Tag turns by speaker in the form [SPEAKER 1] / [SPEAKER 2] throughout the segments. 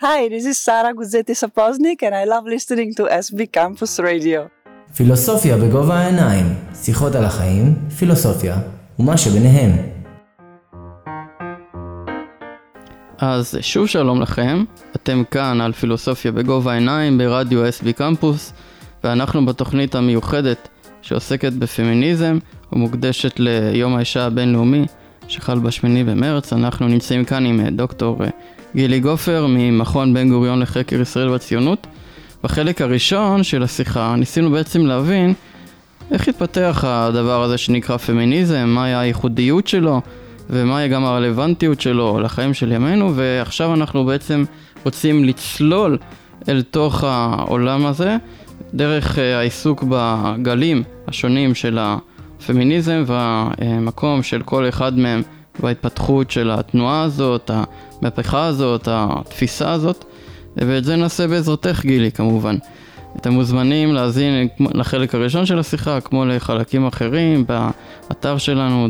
[SPEAKER 1] Hi, this is Sara Guzetti-Sapoznik and I love listening to SB Campus Radio.
[SPEAKER 2] פילוסופיה בגובה העיניים, שיחות על החיים, פילוסופיה ומה שביניהם.
[SPEAKER 3] אז שוב שלום לכם, אתם כאן על פילוסופיה בגובה העיניים ברדיו SB קמפוס, ואנחנו בתוכנית המיוחדת שעוסקת בפמיניזם ומוקדשת ליום האישה הבינלאומי שחל ב8 במרץ. אנחנו נמצאים כאן עם דוקטור גילי גופר ממכון בן גוריון לחקר ישראל והציונות. בחלק הראשון של השיחה ניסינו בעצם להבין איך התפתח הדבר הזה שנקרא פמיניזם, מהי הייחודיות שלו ומהי גם הרלוונטיות שלו לחיים של ימינו, ועכשיו אנחנו בעצם רוצים לצלול אל תוך העולם הזה דרך העיסוק בגלים השונים של הפמיניזם והמקום של כל אחד מהם וההתפתחות של התנועה הזאת, המהפכה הזאת, התפיסה הזאת, ואת זה נעשה בעזרתך גילי כמובן. אתם מוזמנים להזין לחלק הראשון של השיחה כמו לחלקים אחרים באתר שלנו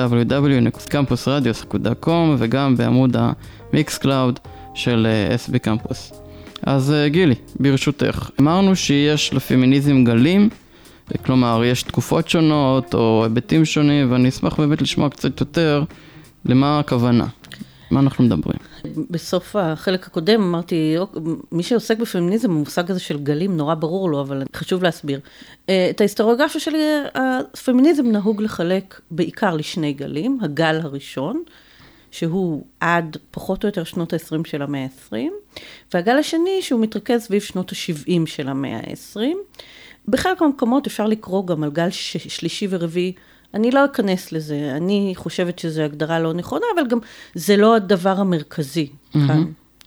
[SPEAKER 3] www.campusradios.com וגם בעמוד המיקסקלאוד של SB קמפוס. אז גילי, ברשותך, אמרנו שיש לפמיניזם גלים, כלומר יש תקופות שונות או היבטים שונים, ואני אשמח באמת לשמוע קצת יותר למה הכוונה, מה אנחנו מדברים.
[SPEAKER 4] בסוף החלק הקודם אמרתי, מי שעוסק בפמיניזם, המושג הזה של גלים נורא ברור לו, אבל חשוב להסביר. את ההיסטוריוגרפיה שלי, הפמיניזם נהוג לחלק בעיקר לשני גלים, הגל הראשון, שהוא עד פחות או יותר שנות ה-20 של המאה ה-20, והגל השני שהוא מתרכז סביב שנות ה-70 של המאה ה-20. בחלק מהמקומות אפשר לקרוא גם על גל שלישי ורביעי, אני לא אכנס לזה, אני חושבת שזו הגדרה לא נכונה, אבל גם זה לא הדבר המרכזי כאן.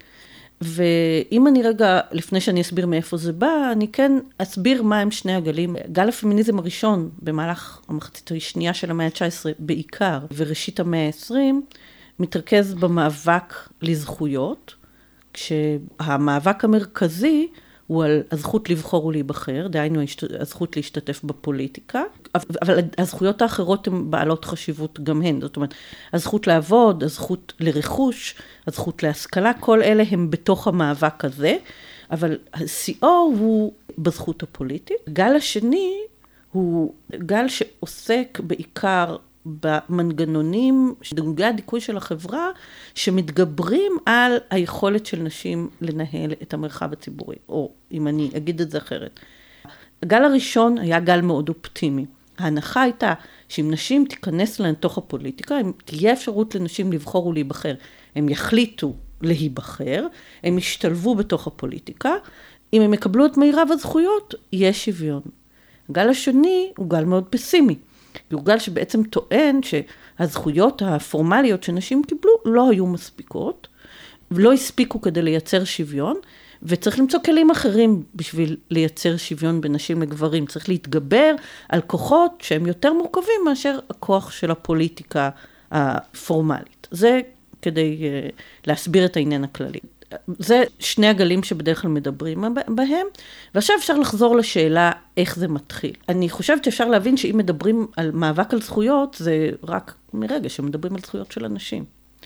[SPEAKER 4] ואם אני רגע, לפני שאני אסביר מאיפה זה בא, אני כן אסביר מה הם שני הגלים. גל הפמיניזם הראשון, במהלך המחצית השנייה של המאה ה-19 בעיקר, וראשית המאה ה-20, מתרכז במאבק לזכויות, כשהמאבק המרכזי הוא על הזכות לבחור ולהיבחר, דהיינו הזכות להשתתף בפוליטיקה, אבל הזכויות האחרות הן בעלות חשיבות גם הן, זאת אומרת, הזכות לעבוד, הזכות לרכוש, הזכות להשכלה, כל אלה הם בתוך המאבק הזה, אבל השיאו הוא בזכות הפוליטית. גל השני הוא גל שעוסק בעיקר במנגנונים, דרגי הדיכוי של החברה, שמתגברים על היכולת של נשים לנהל את המרחב הציבורי, או אם אני אגיד את זה אחרת. הגל הראשון היה גל מאוד אופטימי. ההנחה הייתה שאם נשים תיכנס לתוך הפוליטיקה, תהיה אפשרות לנשים לבחור ולהיבחר. הם יחליטו להיבחר, הם ישתלבו בתוך הפוליטיקה, אם הם יקבלו את מירב הזכויות, יש שוויון. הגל השני הוא גל מאוד פסימי. הוא גל שבעצם טוען שהזכויות הפורמליות שנשים קיבלו לא היו מספיקות, ולא הספיקו כדי לייצר שוויון, וצריך למצוא כלים אחרים בשביל לייצר שוויון בין נשים לגברים. צריך להתגבר על כוחות שהם יותר מורכבים מאשר הכוח של הפוליטיקה הפורמלית. זה כדי להסביר את העניין הכללי. זה שני הגלים שבדרך כלל מדברים בהם, ועכשיו אפשר לחזור לשאלה איך זה מתחיל. אני חושבת שאפשר להבין שאם מדברים על מאבק על זכויות, זה רק מרגע שמדברים על זכויות של אנשים.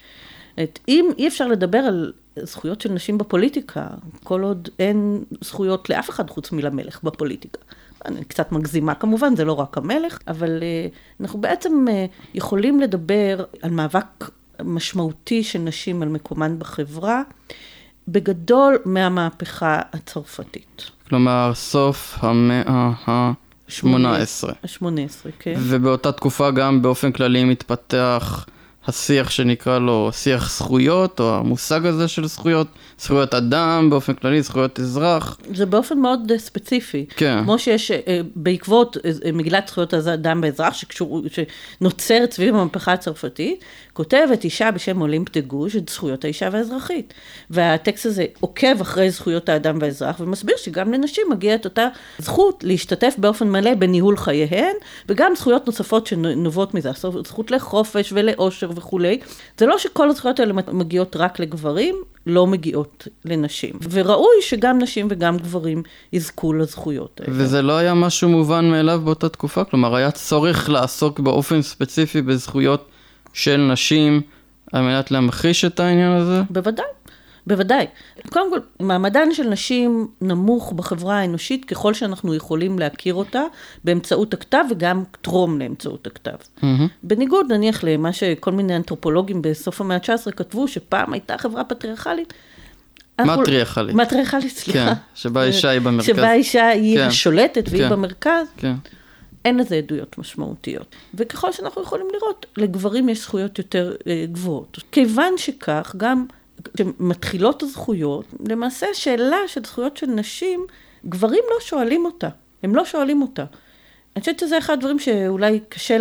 [SPEAKER 4] אם אי אפשר לדבר על זכויות של נשים בפוליטיקה, כל עוד אין זכויות לאף אחד חוץ מלמלך בפוליטיקה. אני קצת מגזימה כמובן, זה לא רק המלך, אבל אנחנו בעצם יכולים לדבר על מאבק משמעותי של נשים על מקומן בחברה, בגדול מהמהפכה הצרפתית.
[SPEAKER 3] כלומר, סוף המאה ה-18.
[SPEAKER 4] ה-18, כן.
[SPEAKER 3] ובאותה תקופה גם באופן כללי מתפתח השיח שנקרא לו שיח זכויות, או המושג הזה של זכויות, זכויות אדם באופן כללי, זכויות אזרח.
[SPEAKER 4] זה באופן מאוד ספציפי. כן. כמו שיש בעקבות מגילת זכויות האדם באזרח, שנוצרת סביב המהפכה הצרפתית, כותבת אישה בשם אולימפ דה גוש את זכויות האישה והאזרחית. והטקסט הזה עוקב אחרי זכויות האדם והאזרח, ומסביר שגם לנשים מגיעה את אותה זכות להשתתף באופן מלא בניהול חייהן, וגם זכויות נוספות שנובעות מזה, זכות לחופש ולאושר וכולי. זה לא שכל הזכויות האלה מגיעות רק לגברים, לא מגיעות לנשים. וראוי שגם נשים וגם גברים יזכו לזכויות האלה.
[SPEAKER 3] וזה לא היה משהו מובן מאליו באותה תקופה? כלומר, היה צורך לעסוק באופן ספציפי בזכויות של נשים על מנת להמחיש את העניין הזה?
[SPEAKER 4] בוודאי. בוודאי. קודם כל, מעמדן של נשים נמוך בחברה האנושית, ככל שאנחנו יכולים להכיר אותה, באמצעות הכתב וגם תרום לאמצעות הכתב. בניגוד, נניח למה שכל מיני אנתרופולוגים בסוף המאה ה-19 כתבו, שפעם הייתה חברה פטריארכלית.
[SPEAKER 3] מטריארכלית.
[SPEAKER 4] מטריארכלית, סליחה.
[SPEAKER 3] כן, שבה האישה היא במרכז.
[SPEAKER 4] שבה האישה היא
[SPEAKER 3] כן.
[SPEAKER 4] השולטת והיא
[SPEAKER 3] כן.
[SPEAKER 4] במרכז.
[SPEAKER 3] כן.
[SPEAKER 4] אין לזה עדויות משמעותיות. וככל שאנחנו יכולים לראות, לגברים יש זכויות יותר גבוהות. כיוון שכך, גם כשמתחילות הזכויות, למעשה השאלה של זכויות של נשים, גברים לא שואלים אותה. הם לא שואלים אותה. אני חושבת שזה אחד הדברים שאולי קשה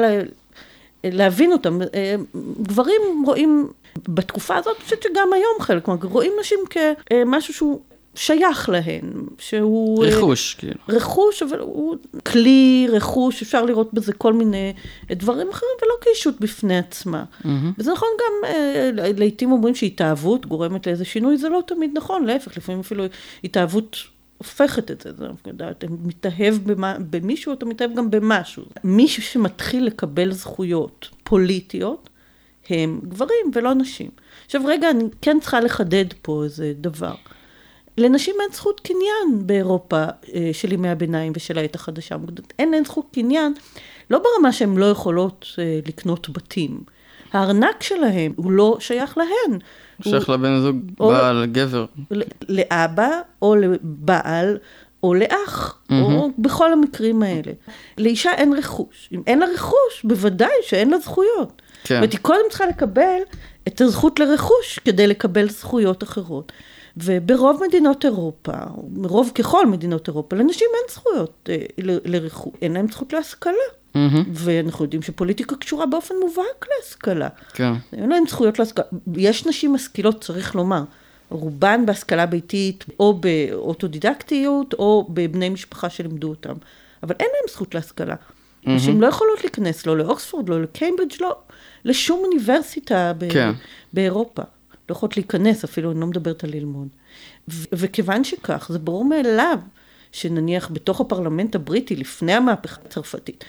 [SPEAKER 4] להבין אותם. גברים רואים, בתקופה הזאת, אני חושבת שגם היום חלק, רואים נשים כמשהו שהוא שייך להן, שהוא...
[SPEAKER 3] רכוש, כאילו.
[SPEAKER 4] רכוש, אבל הוא כלי, רכוש, אפשר לראות בזה כל מיני דברים אחרים, ולא כאישות בפני עצמה. וזה נכון גם, לעתים אומרים שהתאהבות גורמת לאיזה שינוי, זה לא תמיד נכון, להפך, לפעמים אפילו התאהבות הופכת את זה, אתה מתאהב במישהו, אתה מתאהב גם במשהו. מישהו שמתחיל לקבל זכויות פוליטיות, הם גברים ולא נשים. עכשיו רגע, אני כן צריכה לחדד פה איזה דבר. לנשים אין זכות קניין באירופה של ימי הביניים ושל העת החדשה. אין זכות קניין, לא ברמה שהן לא יכולות לקנות בתים. הארנק שלהם הוא לא שייך להן.
[SPEAKER 3] שייך לבן זוג, בעל, גבר.
[SPEAKER 4] לאבא או לבעל או לאח, או בכל המקרים האלה. לאישה אין רכוש. אם אין לה רכוש, בוודאי שאין לה זכויות.
[SPEAKER 3] כן.
[SPEAKER 4] והיא קודם צריכה לקבל את הזכות לרכוש כדי לקבל זכויות אחרות. וברוב מדינות אירופה, ברוב ככל מדינות אירופה, לנשים אין זכויות לרכוש, אין להם זכות להשכלה. ואנחנו יודעים שפוליטיקה קשורה באופן מובהק להשכלה.
[SPEAKER 3] כן.
[SPEAKER 4] אין להם זכויות להשכלה. יש נשים משכילות, צריך לומר, רובן בהשכלה ביתית, או באוטודידקטיות, או בבני משפחה שלימדו אותם. אבל אין להם זכות להשכלה. נשים לא יכולות להיכנס, לא לאוקספורד, לא לקיימברידג', לא לשום אוניברסיטה באירופה. לא יכולות להיכנס, אפילו אני לא מדברת על ללמוד. וכיוון שכך, זה ברור מאליו, שנניח בתוך הפרלמנט הבריטי, לפני המהפכה הצרפתית,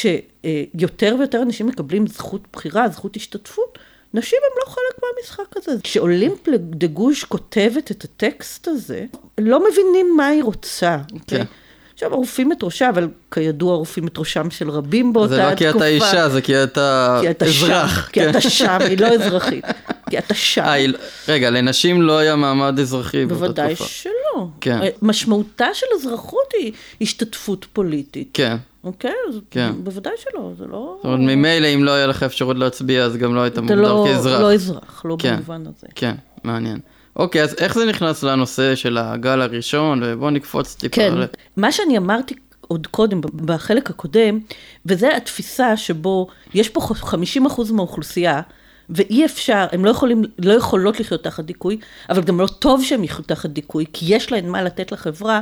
[SPEAKER 4] שיותר ויותר אנשים מקבלים זכות בחירה, זכות השתתפות, נשים הם לא חלק מהמשחק הזה. כשאולימפ דה גוש כותבת את הטקסט הזה, לא מבינים מה היא רוצה.
[SPEAKER 3] כן.
[SPEAKER 4] עכשיו, ערופים את ראשה, אבל כידוע ערופים את ראשם של רבים באותה תקופה.
[SPEAKER 3] זה לא כי אתה אישה, זה כי אתה אזרח.
[SPEAKER 4] כי אתה שם, היא לא אזרחית. כי אתה שם.
[SPEAKER 3] רגע, לנשים לא היה מעמד אזרחי באותה תקופה.
[SPEAKER 4] בוודאי שלא.
[SPEAKER 3] כן.
[SPEAKER 4] משמעותה של אזרחות היא השתתפות פוליטית.
[SPEAKER 3] כן.
[SPEAKER 4] אוקיי?
[SPEAKER 3] כן.
[SPEAKER 4] בוודאי שלא, זה לא...
[SPEAKER 3] זאת אומרת, ממילא אם לא היה לך אפשרות להצביע, אז גם לא היית מוגדר כאזרח.
[SPEAKER 4] אתה לא אזרח, לא במובן הזה.
[SPEAKER 3] כן, מעניין. אוקיי, אז איך זה נכנס לנושא של הגל הראשון, ובוא נקפוץ טיפה.
[SPEAKER 4] כן, מה שאני אמרתי עוד קודם, בחלק הקודם, וזה התפיסה שבו יש פה 50% מהאוכלוסייה, ואי אפשר, הם לא יכולות לחיות תחת דיכוי, אבל גם לא טוב שהם יחיו תחת דיכוי, כי יש להן מה לתת לחברה,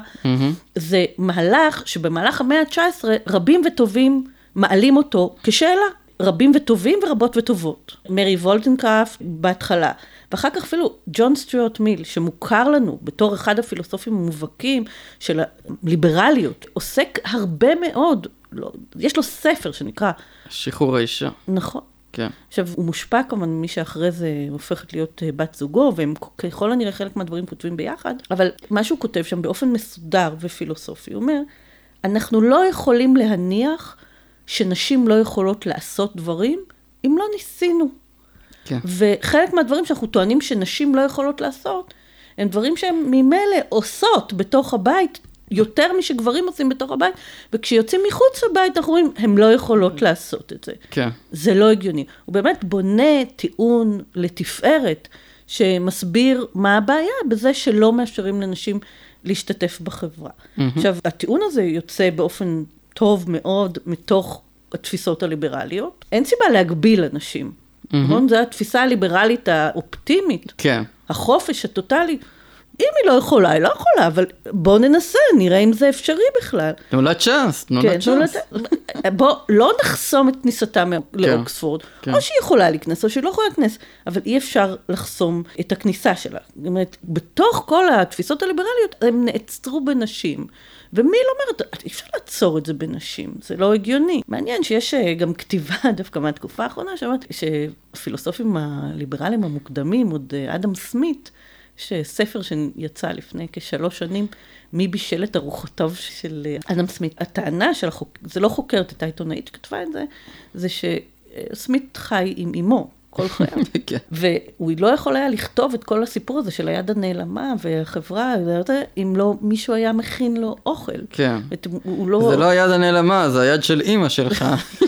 [SPEAKER 4] זה מהלך שבמהלך המאה ה-19, רבים וטובים מעלים אותו כשאלה, רבים וטובים ורבות וטובות. מרי וולטנקראפט בהתחלה, ואחר כך אפילו ג'ון סטיוארט מיל, שמוכר לנו בתור אחד הפילוסופים המובהקים של הליברליות, עוסק הרבה מאוד, יש לו ספר שנקרא...
[SPEAKER 3] שחרור האישה.
[SPEAKER 4] נכון.
[SPEAKER 3] כן.
[SPEAKER 4] עכשיו, הוא מושפע כמובן ממי שאחרי זה הופכת להיות בת זוגו, והם ככל הנראה חלק מהדברים כותבים ביחד, אבל מה שהוא כותב שם באופן מסודר ופילוסופי, הוא אומר, אנחנו לא יכולים להניח שנשים לא יכולות לעשות דברים, אם לא ניסינו.
[SPEAKER 3] כן.
[SPEAKER 4] וחלק מהדברים שאנחנו טוענים שנשים לא יכולות לעשות, הם דברים שהן ממילא עושות בתוך הבית, יותר משגברים עושים בתוך הבית, וכשיוצאים מחוץ לבית, אנחנו רואים, הם לא יכולות לעשות את זה.
[SPEAKER 3] כן.
[SPEAKER 4] זה לא הגיוני. הוא באמת בונה טיעון לתפארת, שמסביר מה הבעיה, בזה שלא מאפשרים לנשים להשתתף בחברה. עכשיו, הטיעון הזה יוצא באופן טוב מאוד, מתוך התפיסות הליברליות. אין סיבה להגביל אנשים. נכון? זו התפיסה הליברלית האופטימית. כן. החופש הטוטלי. אם היא לא יכולה, היא לא יכולה, אבל בואו ננסה, נראה אם זה אפשרי בכלל.
[SPEAKER 3] תנו לה צ'אנס, תנו לה צ'אנס.
[SPEAKER 4] בואו לא נחסום את כניסתה לאוקספורד, או שהיא יכולה להיכנס, או שהיא לא יכולה להיכנס, אבל אי אפשר לחסום את הכניסה שלה. זאת אומרת, בתוך כל התפיסות הליברליות, הם נעצרו בנשים. ומי לא אומרת, אי אפשר לעצור את זה בנשים, זה לא הגיוני. מעניין שיש גם כתיבה דווקא מהתקופה האחרונה, שאומרת שהפילוסופים הליברליים המוקדמים, עוד אדם סמית, יש ספר שיצא לפני כ3 שנים, מי בישל את ארוחותיו של אדם סמית. הטענה של זה לא חוקרת את העיתונאית שכתבה את זה, זה שסמית חי עם אמו כל חייו. והוא לא יכול היה לכתוב את כל הסיפור הזה של היד הנעלמה והחברה, אם לא מישהו היה מכין לו אוכל.
[SPEAKER 3] כן. זה לא היד הנעלמה, זה היד של אמא שלך.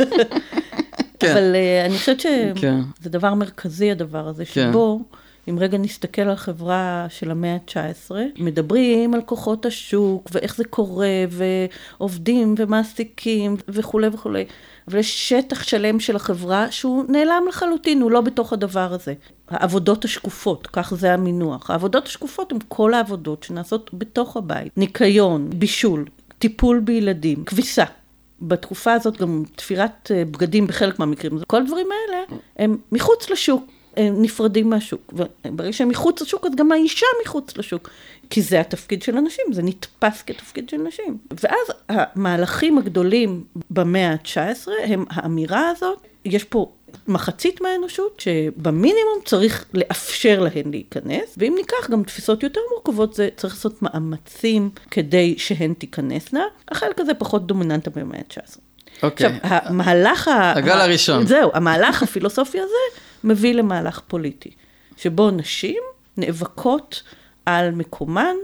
[SPEAKER 4] אבל אני חושבת שזה דבר מרכזי הדבר הזה, שבו, אם רגע נסתכל על החברה של המאה ה-19, מדברים על כוחות השוק, ואיך זה קורה, ועובדים ומעסיקים, וכו' וכו'. אבל יש שטח שלם של החברה שהוא נעלם לחלוטין, הוא לא בתוך הדבר הזה. העבודות השקופות, כך זה המינוח. העבודות השקופות הן כל העבודות שנעשות בתוך הבית. ניקיון, בישול, טיפול בילדים, כביסה. בתקופה הזאת גם תפירת בגדים בחלק מהמקרים. כל הדברים האלה הם מחוץ לשוק. נפרדים מהשוק, וברגע שהם מחוץ לשוק, אז גם האישה מחוץ לשוק, כי זה התפקיד של אנשים, זה נתפס כתפקיד של נשים. ואז המהלכים הגדולים במאה ה-19, הם האמירה הזאת, יש פה מחצית מהאנושות, שבמינימום צריך לאפשר להן להיכנס, ואם ניקח גם תפיסות יותר מורכבות, זה צריך לעשות מאמצים כדי שהן תיכנסנה, החלק הזה פחות דומיננטה במאה ה-19.
[SPEAKER 3] אוקיי.
[SPEAKER 4] עכשיו, המהלך
[SPEAKER 3] הגל הראשון.
[SPEAKER 4] זהו, המהלך הפילוסופי הזה מביא למהלך פוליטי, שבו נשים נאבקות על מקומן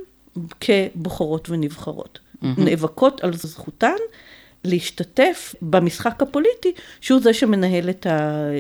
[SPEAKER 4] כבוחרות ונבחרות. נאבקות על זכותן להשתתף במשחק הפוליטי, שהוא זה שמנהל את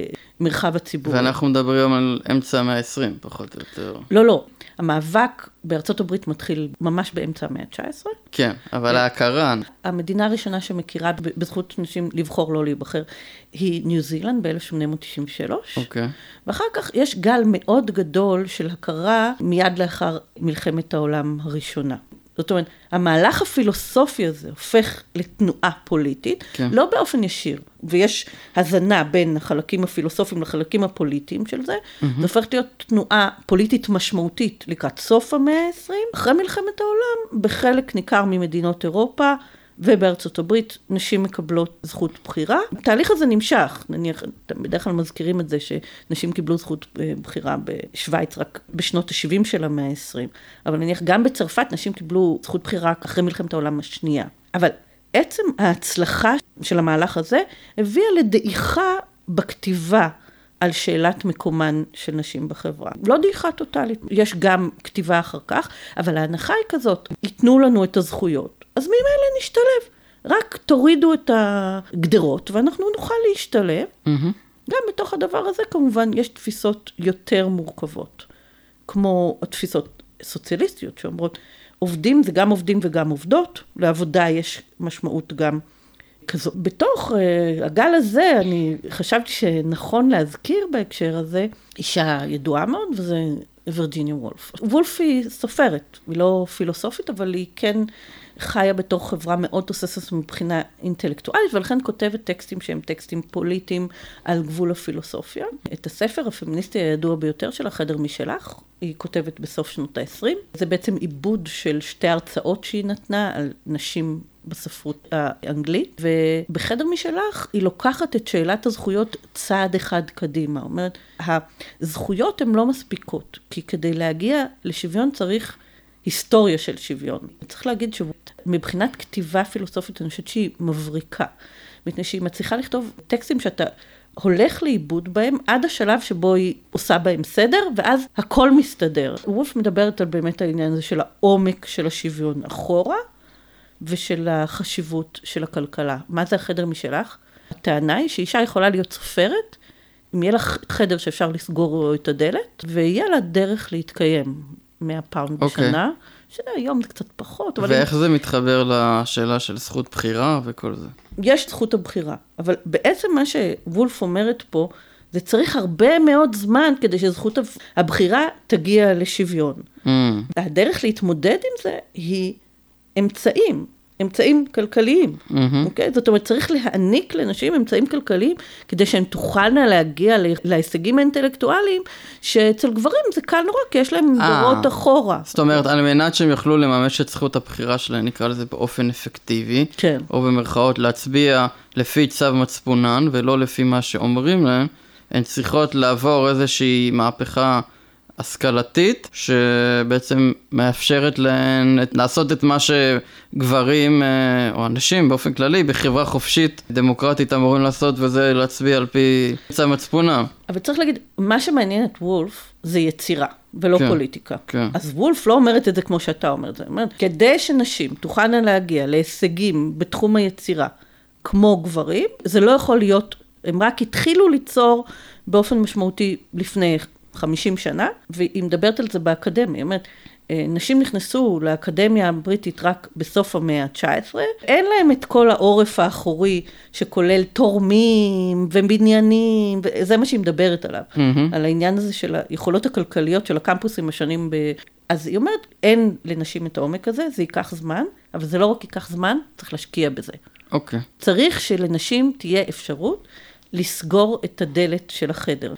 [SPEAKER 4] המרחב הציבורי.
[SPEAKER 3] ואנחנו מדברים על אמצע המאה ה-20, פחות או יותר.
[SPEAKER 4] לא. המאבק בארצות הברית מתחיל ממש באמצע המאה ה-19.
[SPEAKER 3] כן, אבל ההכרה.
[SPEAKER 4] המדינה הראשונה שמכירה בזכות נשים לבחור לא להיבחר, היא ניו זילנד ב-1893.
[SPEAKER 3] אוקיי.
[SPEAKER 4] ואחר כך יש גל מאוד גדול של הכרה מיד לאחר מלחמת העולם הראשונה. זאת אומרת, המהלך הפילוסופי הזה הופך לתנועה פוליטית, כן. לא באופן ישיר, ויש הזנה בין החלקים הפילוסופיים לחלקים הפוליטיים של זה, זה הופך להיות תנועה פוליטית משמעותית לקראת סוף המאה ה-20, אחרי מלחמת העולם, בחלק ניכר ממדינות אירופה, ובארצות הברית נשים מקבלות זכות בחירה. התהליך הזה נמשך, נניח, בדרך כלל מזכירים את זה שנשים קיבלו זכות בחירה בשוויץ רק בשנות ה-70 של המאה ה-20, אבל נניח גם בצרפת נשים קיבלו זכות בחירה אחרי מלחמת העולם השנייה. אבל עצם ההצלחה של המהלך הזה הביאה לדעיכה בכתיבה על שאלת מקומן של נשים בחברה. לא דעיכה טוטלית, יש גם כתיבה אחר כך, אבל ההנחה היא כזאת, ייתנו לנו את הזכויות. אז ממילא נשתלב, רק תורידו את הגדרות, ואנחנו נוכל להשתלב. גם בתוך הדבר הזה, כמובן, יש תפיסות יותר מורכבות, כמו התפיסות סוציאליסטיות, שאומרות, עובדים זה גם עובדים וגם עובדות, לעבודה יש משמעות גם כזו. בתוך הגל הזה, אני חשבתי שנכון להזכיר בהקשר הזה, אישה ידועה מאוד, וזה וירג'יניה וולף. וולף היא סופרת, היא לא פילוסופית, אבל היא כן חיה בתוך חברה מאוד תוססת מבחינה אינטלקטואלית, ולכן כותבת טקסטים שהם טקסטים פוליטיים על גבול הפילוסופיה. את הספר הפמיניסטי הידוע ביותר של החדר משלך, היא כותבת בסוף שנות ה-20. זה בעצם עיבוד של 2 הרצאות שהיא נתנה על נשים בספרות האנגלית, ובחדר משלך היא לוקחת את שאלת הזכויות צעד אחד קדימה. אומרת, הזכויות הן לא מספיקות, כי כדי להגיע לשוויון צריך היסטוריה של שוויון. צריך להגיד שמבחינת כתיבה פילוסופית, אני חושבת שהיא מבריקה, מפני שהיא מצליחה לכתוב טקסטים שאתה הולך לאיבוד בהם, עד השלב שבו היא עושה בהם סדר, ואז הכל מסתדר. וולף מדברת על באמת העניין הזה של העומק של השוויון אחורה, ושל החשיבות של הכלכלה. מה זה החדר משלך? הטענה היא שאישה יכולה להיות סופרת, אם יהיה לך חדר שאפשר לסגור את הדלת, ויהיה לה דרך להתקיים 100 פאונד בשנה, שהיום זה קצת פחות.
[SPEAKER 3] ואיך זה מתחבר לשאלה של זכות בחירה וכל זה? יש
[SPEAKER 4] זכות הבחירה, אבל בעצם מה שוולף אומרת פה, זה צריך הרבה מאוד זמן כדי שזכות הבחירה תגיע לשוויון. הדרך להתמודד עם זה היא אמצעים כלכליים. אוקיי? זאת אומרת, צריך להעניק לנשים אמצעים כלכליים, כדי שהן תוכלנה להגיע להישגים האינטלקטואליים, שאצל גברים זה קל נורא, כי יש להם דורות אחורה.
[SPEAKER 3] זאת אומרת, על מנת שהם יוכלו לממש את זכות הבחירה שלהם, נקרא לזה באופן אפקטיבי,
[SPEAKER 4] כן.
[SPEAKER 3] או במרכאות להצביע לפי צו מצפונן, ולא לפי מה שאומרים להם, הן צריכות לעבור איזושהי מהפכה השכלתית, שבעצם מאפשרת להן לעשות את מה שגברים או אנשים באופן כללי בחברה חופשית דמוקרטית אמורים לעשות, וזה להצביע על פי צו מצפונם.
[SPEAKER 4] אבל צריך להגיד, מה שמעניין את וולף זה יצירה, ולא
[SPEAKER 3] כן,
[SPEAKER 4] פוליטיקה.
[SPEAKER 3] כן.
[SPEAKER 4] אז וולף לא אומרת את זה כמו שאתה אומר את זה. אומרת, כדי שנשים תוכלנה להגיע להישגים בתחום היצירה כמו גברים, זה לא יכול להיות, הם רק התחילו ליצור באופן משמעותי לפני 50 שנה, והיא מדברת על זה באקדמיה. אומרת, נשים נכנסו לאקדמיה הבריטית רק בסוף המאה ה-19, אין להם את כל העורף האחורי שכולל תורמים ובניינים, וזה מה שהיא מדברת עליו, על העניין הזה של היכולות הכלכליות של הקמפוסים השונים. אז היא אומרת, אין לנשים את העומק הזה, זה ייקח זמן, אבל זה לא רק ייקח זמן, צריך להשקיע בזה.
[SPEAKER 3] אוקיי.
[SPEAKER 4] צריך שלנשים תהיה אפשרות לסגור את הדלת של החדר.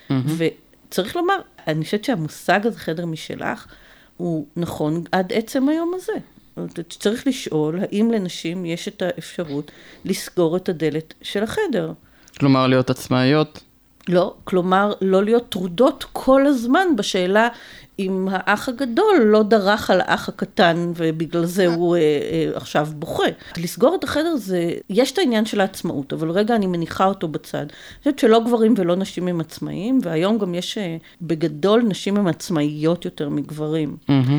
[SPEAKER 4] וצריך לומר, אני חושבת שהמושג הזה, חדר משלך, הוא נכון עד עצם היום הזה. צריך לשאול, האם לנשים יש את האפשרות לסגור את הדלת של החדר?
[SPEAKER 3] כלומר, להיות עצמאיות?
[SPEAKER 4] לא, כלומר, לא להיות טרודות כל הזמן בשאלה אם האח הגדול לא דרך על האח הקטן, ובגלל זה הוא עכשיו בוכה. לסגור את החדר זה, יש את העניין של העצמאות, אבל רגע אני מניחה אותו בצד. אני חושבת שלא גברים ולא נשים הם עצמאיים, והיום גם יש בגדול נשים הם עצמאיות יותר מגברים.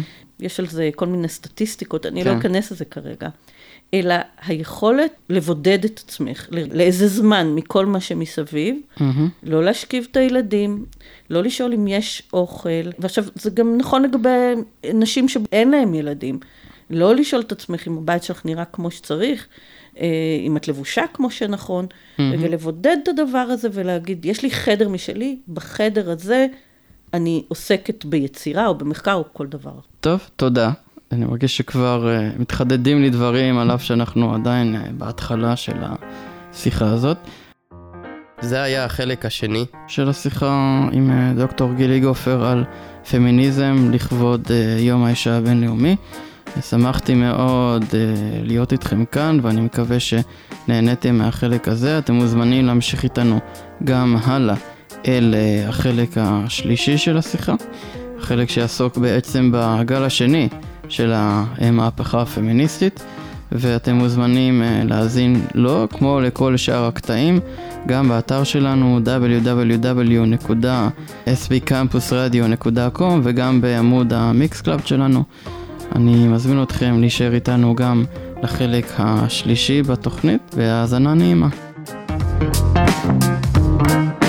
[SPEAKER 4] יש על זה כל מיני סטטיסטיקות, אני לא אכנס לזה כרגע. אלא היכולת לבודד את עצמך, לאיזה זמן מכל מה שמסביב, לא להשכיב את הילדים, לא לשאול אם יש אוכל, ועכשיו זה גם נכון לגבי נשים שאין להם ילדים, לא לשאול את עצמך אם הבית שלך נראה כמו שצריך, אם את לבושה כמו שנכון, ולבודד את הדבר הזה ולהגיד, יש לי חדר משלי, בחדר הזה אני עוסקת ביצירה או במחקר או כל דבר.
[SPEAKER 3] טוב, תודה. אני מרגיש שכבר מתחדדים לי דברים על אף שאנחנו עדיין בהתחלה של השיחה הזאת.
[SPEAKER 5] זה היה החלק השני
[SPEAKER 3] של השיחה עם דוקטור גילי גופר על פמיניזם לכבוד יום האישה הבינלאומי. שמחתי מאוד להיות איתכם כאן, ואני מקווה שנהניתם מהחלק הזה. אתם מוזמנים להמשיך איתנו גם הלאה אל החלק השלישי של השיחה, החלק שיעסוק בעצם בגל השני של המהפכה הפמיניסטית, ואתם מוזמנים להאזין לו כמו לכל שאר הקטעים גם באתר שלנו www.sbcampusradio.com וגם בעמוד המיקס קלאב שלנו. אני מזמין אתכם להישאר איתנו גם לחלק השלישי בתוכנית, והאזנה נעימה.